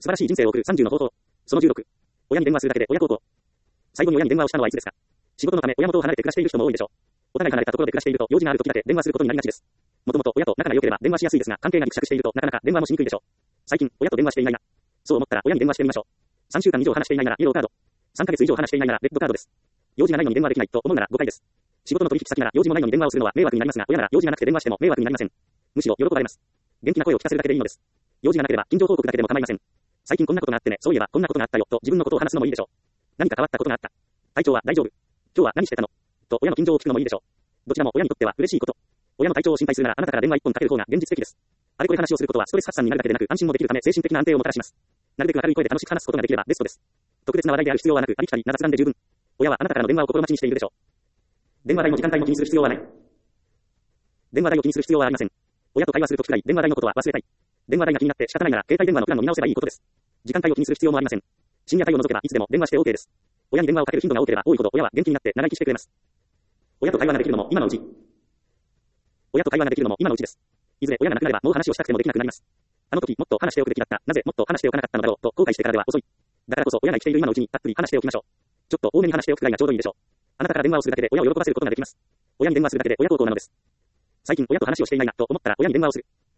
素晴らしい人生を送る30の方法。その16。親に電話するだけで親孝行。最後に親に電話をしたのはいつですか？仕事のため親元を離れて暮らしている人も多いでしょう。お互い離れたところで暮らしていると用事がある時だけ電話することになりがちです。もともと親と仲が良ければ電話しやすいですが、関係がぎくしゃくしているとなかなか電話もしにくいでしょう。最近、親と電話していないな。そう思ったら親に電話してみましょう。3週間以上話していないならイエローカード。3ヶ月以上話していないならレッドカードです。用事がないのに電話できないと思うなら誤解です。仕事の取引先なら用事もないのに電話をするのは迷惑になりますが、親なら用事がなくて電話しても迷惑になりません。むしろ喜ばれます。元気な声を聞かせるだけでいいのです。用事がなければ近況報告だけでも構いません。最近こんなことがあってね、そういえばこんなことがあったよと自分のことを話すのもいいでしょう。何か変わったことがあった。体調は大丈夫。今日は何してたのと親の近況を聞くのもいいでしょう。どちらも親にとっては嬉しいこと。親の体調を心配するならあなたから電話一本かける方が現実的です。あれこれ話をすることはストレス発散になるだけでなく安心もできるため精神的な安定をもたらします。なるべく明るい声で楽しく話すことができればベストです。特別な話題である必要はなく、ありきたりな雑談で十分。親はあなたからの電話を心待ちにしているでしょう。電話代の時間帯も気にする必要はない。電話代を気にする必要はありません。親と会話するときくらい電話代のことは忘れたい。電話代が気になって仕方ないなら携帯電話のプランを見直せばいいことです。時間帯を気にする必要もありません。深夜帯を除けばいつでも電話して OK です。親に電話をかける頻度が多ければ多いほど親は元気になって長生きしてくれます。親と会話ができるのも今のうち。親と会話ができるのも今のうちです。いずれ親が亡くなればもう話をしたくてもできなくなります。あの時もっと話しておくべきだった。なぜもっと話しておかなかったのだろうと後悔してからでは遅い。だからこそ親が生きている今のうちにたっぷり話しておきましょう。ちょっと多めに話しておくくらいがちょうどいいでしょう。あなたから電話をするだけで親を喜ばせることができます。親に電話するだけで親孝行なのです。最近親と話をしていないなと思ったら親に電話をする。